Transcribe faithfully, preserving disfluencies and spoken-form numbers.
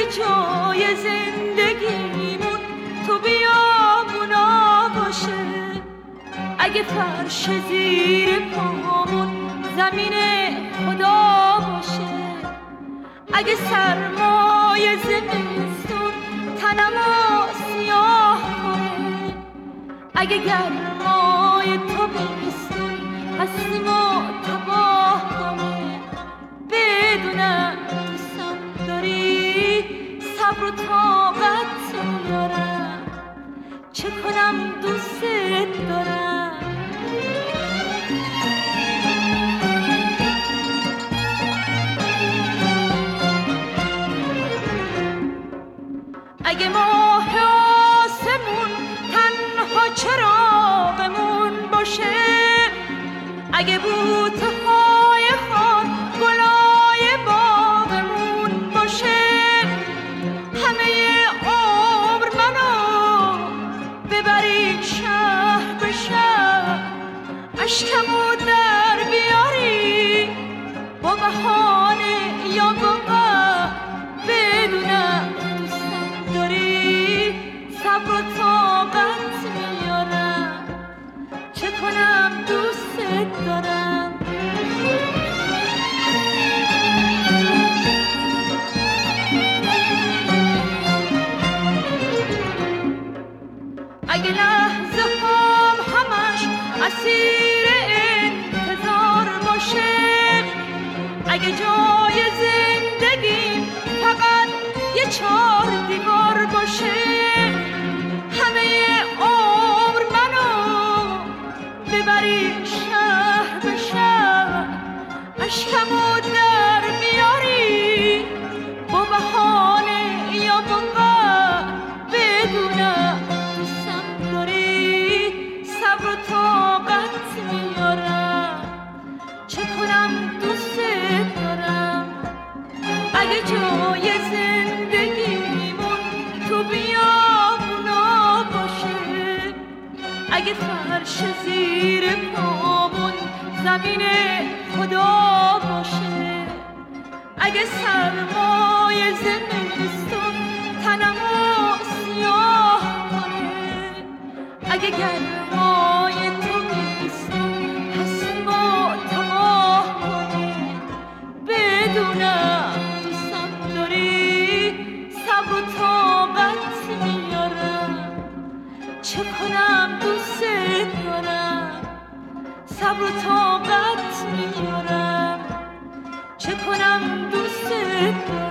جای زندگیمون تو بیابونا باشه، اگه فرش زیر پامون زمین خدا باشه، اگه سرمای زمستون تنمو سیاه کنه، اگه گرمای تابستون هستیمو تباه کنه، بدونم دوستم داری صبر و طاقت میارم، چه کنم دوست دارم. اگه ماه آسمون تنها چراغمون باشه، اگه بوته‌های خار گلای باغمون باشه، همه عمر منو ببری شهر به شهر، اشکمو در بیاری با بهانه یا با قهر، بدونم دوستم داری صبر و طاقت میارم، چه کنم دوست دارم. اگه لحظه هم همش اسیر انتظار باشه، اگه جای زندگی فقط یه چار دیوار باشه، همه عمر منو ببری شهر به شهر، اشکمو در میاری با بهانه یا با قهر، بدونم دوستم داری صبر و طاقت میارم، چه کنم دوست دارم. اگه جای زندگیمون تو بیابونا باشه، اگه فرش زیر پامون زمین خدا باشه، اگه سرمای زمستون تنمو سیاه کنه، اگه گرمای تابستون هستیمو تباه کنه، بدونم دوستم داری صبر و طاقت میارم، چه کنم دوست دارم. صبر و طاقت میارم، چه کنم دوست دارم.